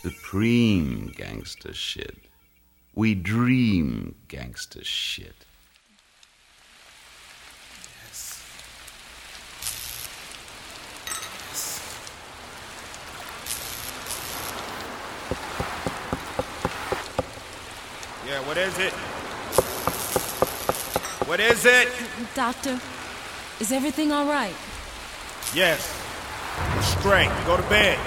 supreme gangster shit. We dream gangster shit. Yes. Yeah, what is it? What is it? Doctor, is everything all right? Yes. Straight. Go to bed.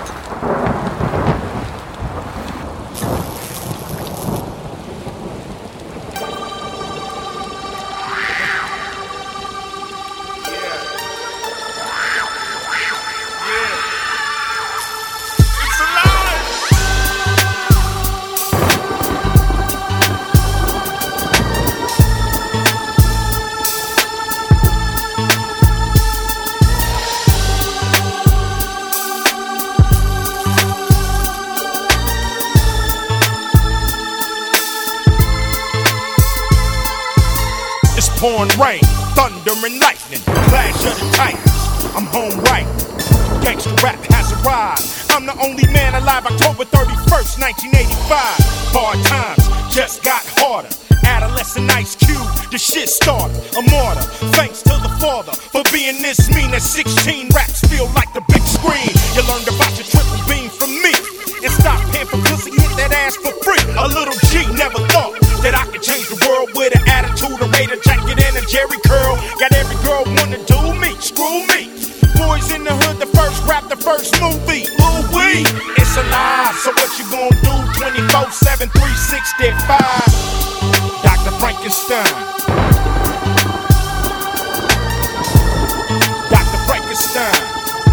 Pouring rain, thunder and lightning, clash of the titans. I'm home right. Gangsta rap has arrived. I'm the only man alive. October 31st, 1985. Hard times just got harder. Adolescent Ice Cube, the shit started. A martyr, thanks to the father for being this mean. At 16, raps feel like the big screen. You learned about your triple beam from me. And stop paying for pussy, hit that ass for free. A little G never thought that I could change the world with an attitude, a Raider jacket, and a Jerry curl. Got every girl wanna do me, screw me. Boys in the hood, the first rap, the first movie. Ooh wee, it's a lie. So what you gonna do? 24/7, 365. Dr. Frankenstein. Dr. Frankenstein.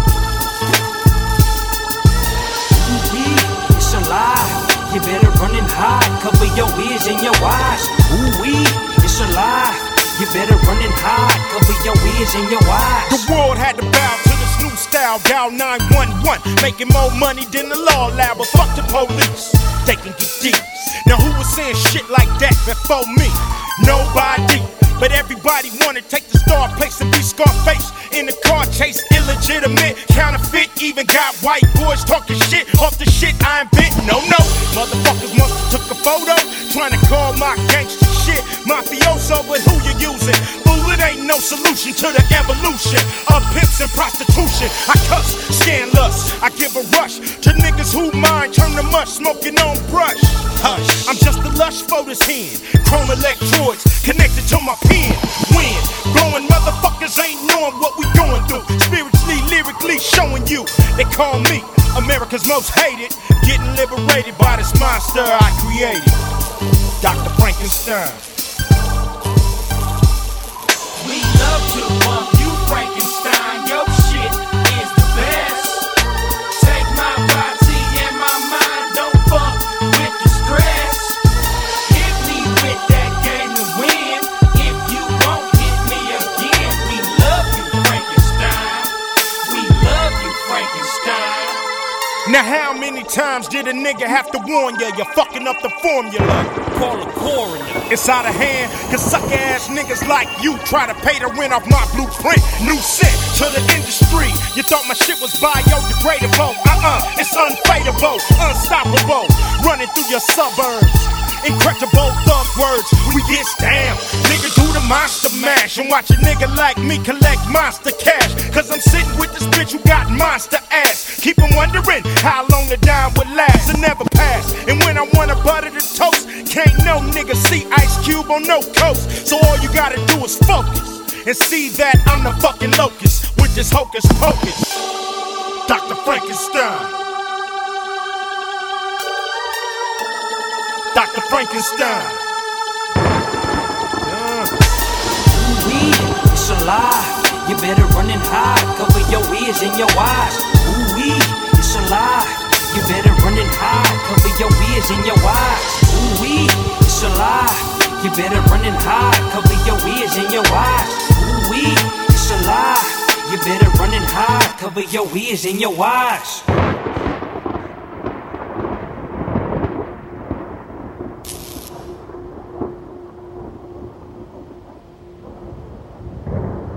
Ooh wee, it's a lie. You better run and hide, cover your ears and your eyes. Ooh wee, it's a lie. You better run and hide, cover your ears and your eyes. The world had to bow to this new style, dial 911. Making more money than the law allowed, but fuck the police, they can get deep. Now who was saying shit like that before me? Nobody. But everybody wanna take the star place and be Scarface in the car chase. Illegitimate, counterfeit, even got white boys talking shit off the shit I invent. No, motherfuckers must've took a photo trying to call my gangster shit mafioso, but who you using? Fool, it ain't no solution to the evolution of pimps and prostitution. I cuss, scan lust, I give a rush to niggas who mind turn to mush, smoking on brush. Hush, I'm just a lush for this hand. Chrome electrodes connected to my pen. Wind blowing, motherfuckers ain't knowing what we going through. Spiritually, lyrically showing you. They call me America's most hated. Getting liberated by this monster I created. Dr. Frankenstein. We love to bump you, Frankenstein. Your shit is the best. Take my body and my mind, don't fuck with the stress. Hit me with that game to win. If you won't hit me again, we love you, Frankenstein. We love you, Frankenstein. Now how many times did a nigga have to warn ya? You're fucking up the formula. Call a coroner. It's out of hand, cause sucker ass niggas like you try to pay the rent off my blueprint. New set to the industry. You thought my shit was biodegradable. It's unfadable, unstoppable. Running through your suburbs. Incredible thug words, we get down. Nigga do the monster mash and watch a nigga like me collect monster cash. Cause I'm sitting with this bitch who got monster ass. Keep on wondering how long the dime would last and never pass. And when I wanna butter the toast, can't no nigga see Ice Cube on no coast. So all you gotta do is focus and see that I'm the fucking locust with this hocus pocus. Dr. Frankenstein. Dr. Frankenstein. Ooh-wee, it's a lie. You better run and hide, cover your ears and your eyes. Ooh-wee, it's a lie. You better run and hide, cover your ears and your eyes. Ooh-wee, it's a lie. You better run and hide, cover your ears and your eyes. Ooh-wee, it's a lie. You better run and hide, cover your ears and your eyes.